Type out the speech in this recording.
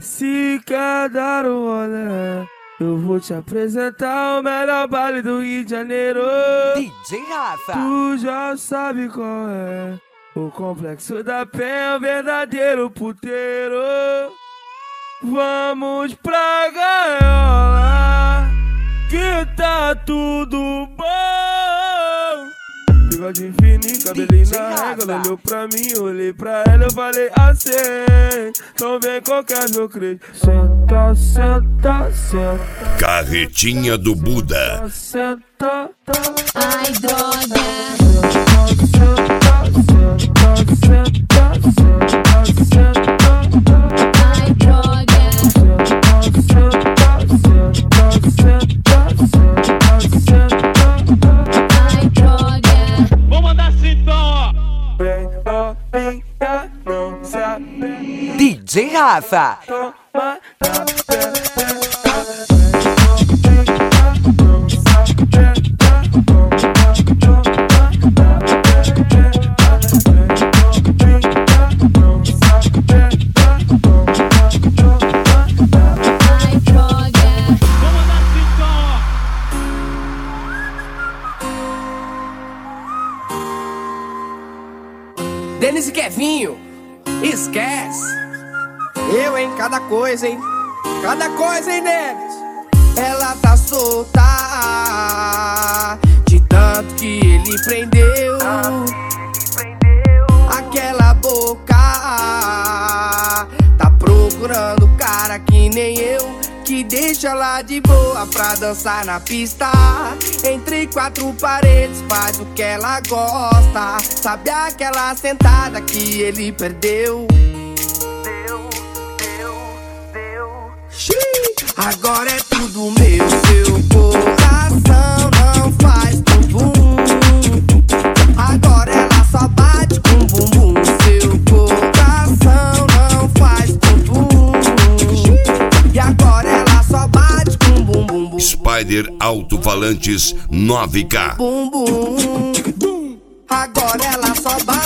Se quer dar um rolê, eu vou te apresentar o melhor baile do Rio de Janeiro. DJ Rafa. Tu já sabe qual é. O Complexo da Penha, verdadeiro puteiro. Vamos pra gaiola, que tá tudo bom. Bigode fininho, cabelinho na régua. Ela olhou pra mim, olhei pra ela, eu falei assim: então vem qualquer meu crente. Senta, senta, senta. Carretinha do Buda. Senta, Ai, droga. Ai, droga. Ai, droga. Vamos mandar assim então, ó. vem novinha, não se apega. DJ Rafa. Toma na pepeca. Ai, droga. Vamos mandar assim então, ó. Denis e Kevinho, esquece. Eu, hein, cada coisa, hein. Cada coisa, hein, Denis. Ela tá solta de tanto que ele prendeu. Aquela boca tá procurando cara que nem eu, que deixa ela de boa pra dançar na pista. Entre quatro paredes faz o que ela gosta. Sabe aquela sentada que ele perdeu? Xiii, agora é tudo meu. Seu coração não faz bumbum. Agora ela só bate com bumbum. Seu coração não faz bumbum. E agora ela só bate com bumbum. Spider Alto-Falantes 9K. Bumbum. Agora ela só bate.